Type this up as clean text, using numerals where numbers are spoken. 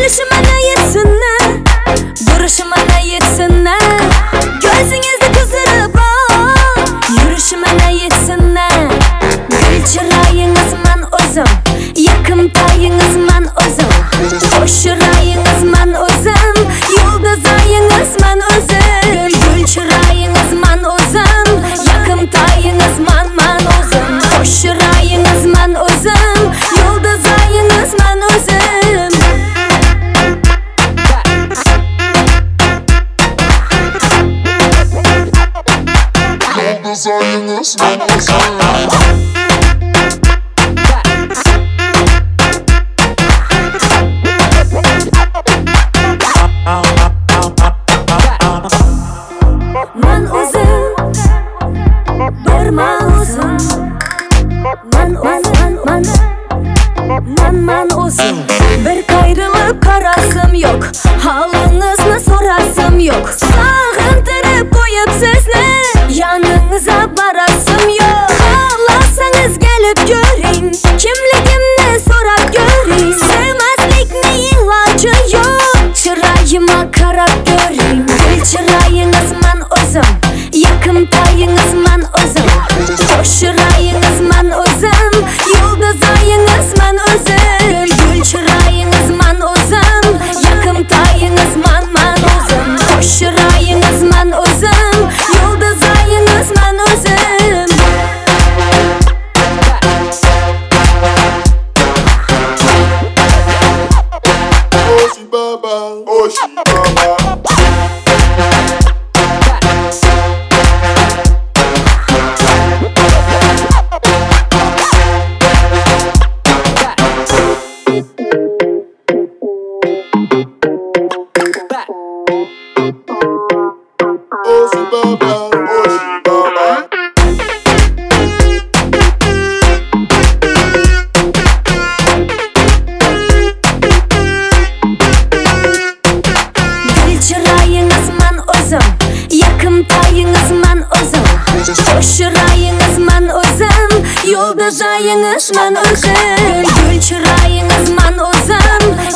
Gülüşüm ana yetsinler, duruşum ana yetsinler. Gözünüzde kızdırıp yürüyüşüm ana yetsinler. Gül çırayınız man o'zim, yakın tayınız man o'zim. Hoş yurayınız man o'zim, yulduz ayınız man o'zim. Gül çırayınız man o'zim, yakın tayınız man o'zim. Hoş yurayınız man o'zim, yulduz ayınız man o'zim. Yulduz ayınız man o'zim. Man o'zim, bir man o'zim. Man o'zim. Bir qayrilib qarasım yok, halıngizni so'rasım yok. Sog'intirib qo'yib sizni, yaningizga borasım yok. Xohlasangiz kelib ko'ring, kimligimni so'rab ko'ring. Sevmaslikning iloji yo'q, chiroyimga qarab ko'ring. Gul chirayingiz man o'zim, yakın tayingiz man o'zim. Hoş chiroyingiz man o'zim, yulduz ayingiz man o'zim. Gul chirayingiz man o'zim, yakın tayingiz man o'zim. Hoş chiroyingiz man o'zim, yulduz ayingiz man o'zim. Oshi baba, Oshi baba. Oshi baba, Oshi baba. Gül chirayingiz man o'zim, yakın tayingiz man o'zim. Hoş chiroyingiz man o'zim, yulduz ayingiz man o'zim. Gul chirayingiz man o'zim,